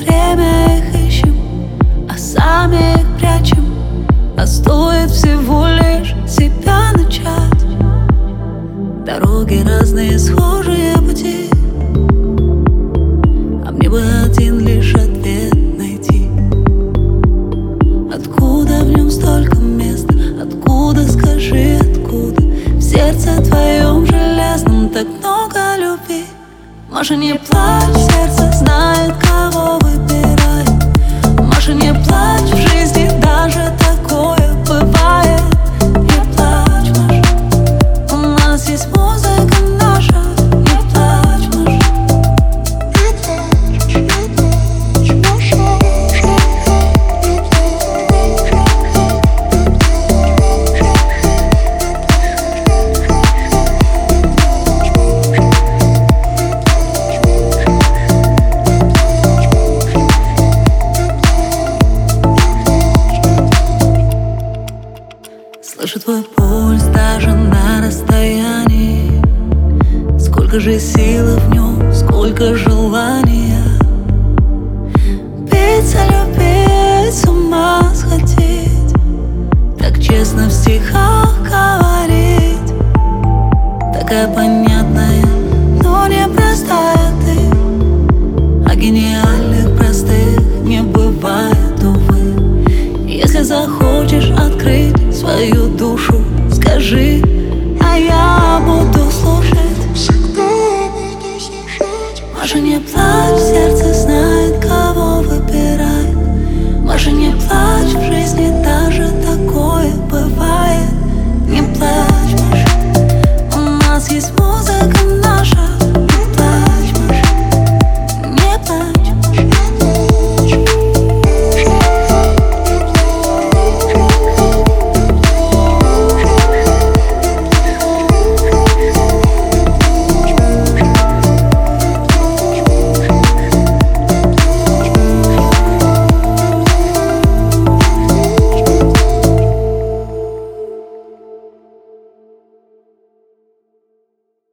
время их ищем, а сами их прячем. А стоит всего лишь себя начать. Дороги разные, схожие пути, а мне бы один лишь ответ найти. Откуда в нем столько места? Откуда, скажи, откуда? В сердце твоем железном так много любви. Маша, не плачь, сердце знает, кого выбирает. Маша, не плачь, в жизни даже такое бывает. Не плачь, Маша, у нас есть музыка наша. Не плачь, Маша. Слышу твой пульс даже на расстоянии. Сколько же силы в нем, сколько желания. Биться, любить, с ума сходить. Так честно в стихах говорить. Такая понятная, но непростая ты. А гениальных простых не бывает, увы. Если захочешь открыть свою душу, скажи, а я буду слушать. Всегда буду слушать. Маша, не плачь, сердце знает, кого выбирает. Маша, не плачь, в жизни так